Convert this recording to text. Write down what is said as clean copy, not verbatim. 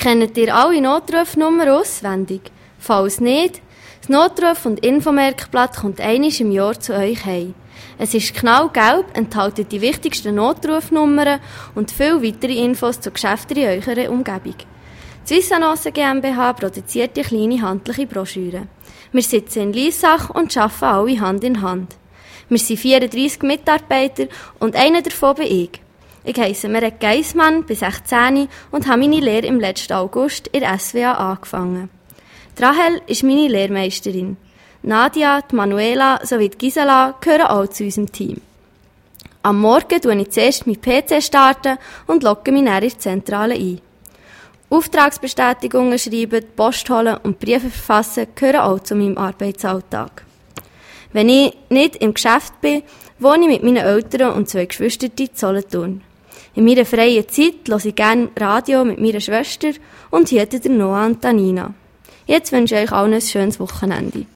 Kennt ihr alle Notrufnummern auswendig? Falls nicht, das Notruf- und Infomerkblatt kommt einmal im Jahr zu euch heim. Es ist knallgelb, enthält die wichtigsten Notrufnummern und viele weitere Infos zu Geschäften in eurer Umgebung. Die Swissannonce GmbH produziert die kleine handliche Broschüre. Wir sitzen in Liessach und arbeiten alle Hand in Hand. Wir sind 34 Mitarbeiter und einer davon bin ich. Ich heisse Meret Geissmann, bin 16 und habe meine Lehre im letzten August in der SWA angefangen. Die Rahel ist meine Lehrmeisterin. Nadia, die Manuela sowie die Gisela gehören auch zu unserem Team. Am Morgen starte ich zuerst meinen PC und logge mich dann in die Zentrale ein. Auftragsbestätigungen schreiben, die Post holen und Briefe verfassen gehören auch zu meinem Arbeitsalltag. Wenn ich nicht im Geschäft bin, wohne ich mit meinen Eltern und 2 Geschwistern in Solothurn. In meiner freien Zeit höre ich gerne Radio mit meiner Schwester und hüte der Noah und Tanina. Jetzt wünsche ich euch allen ein schönes Wochenende.